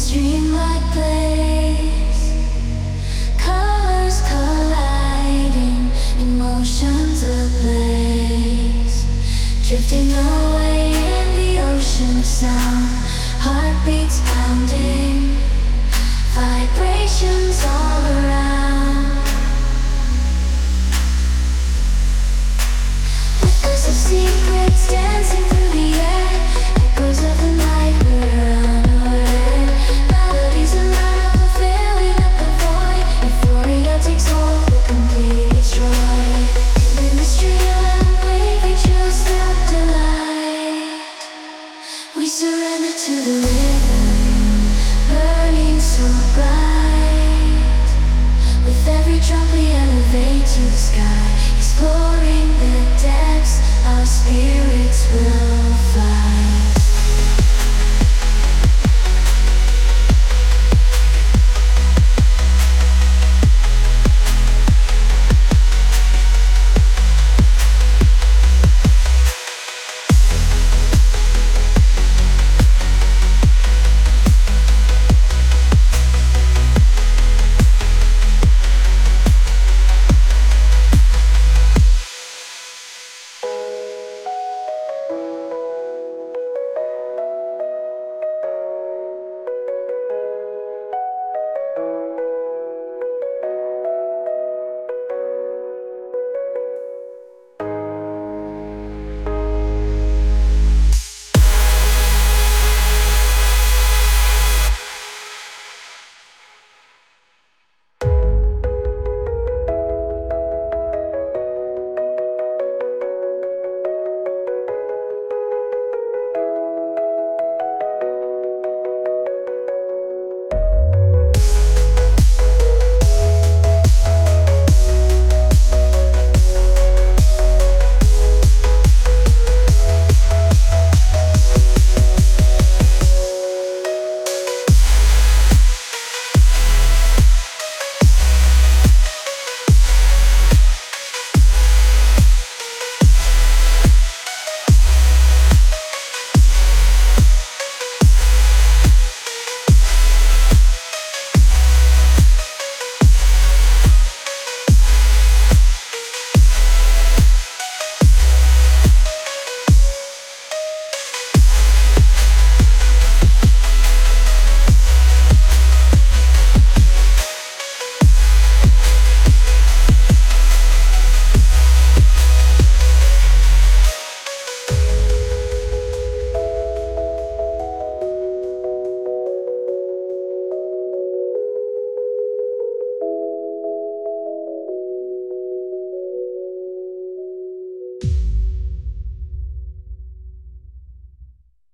dreamlike place, colors colliding, emotions ablaze, drifting away in the ocean of sound, heartbeats pounding, vibrations all around. Whispers of secrets dancing through the air, echoes of the night we're unaware. Melodies around us filling up the void. Euphoria takes hold, we completely destroy. In the stream, we choose that delight. We surrender to the rhythm, burning so bright. With every drop we elevate to the sky, exploring the depths, our spirits will